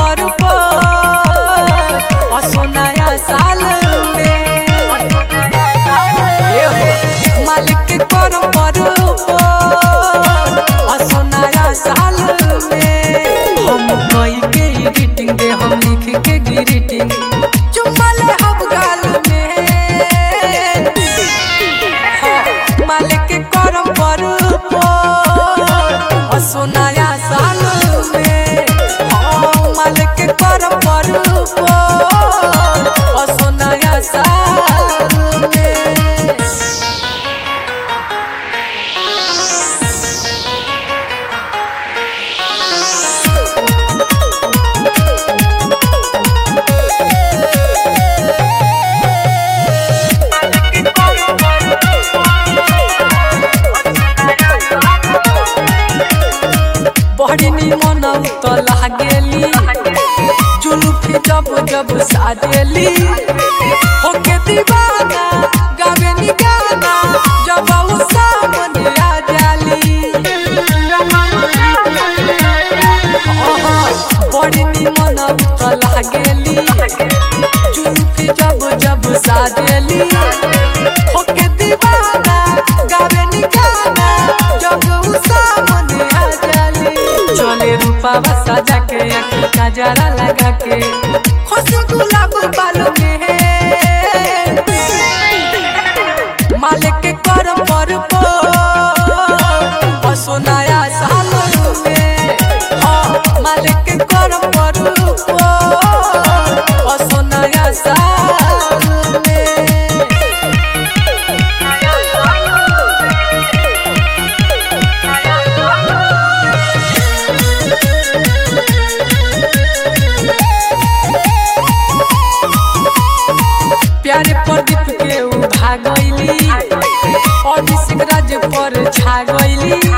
पर नया साल में मालिक के करम पर नया साल में हम कोई के ग्रीटिंग दे हम लिख के ग्रीटिंग चुम्बल हम गाल में मालिक के करम पर नया साल में मालिक के करम पर नया साल में बड़ी निमन तो लागेली जुलूफी जब जब साजेली होके दीवाना गावे नी गाना जब वो सामने आ जाली बड़ी निमन तो लागेली जुलूफी जब जब साजेली होके दीवाना गावे नी गाना जब वो सामने आ जाली चले रूपावा सजा के आँखी का जरा लगा के खुशी गुलाब बाल में मालिक के करम पर नया साल में मालिक के करम पर नया साल में प्यारे प्रदीप के भागैली और राज पर छा गईली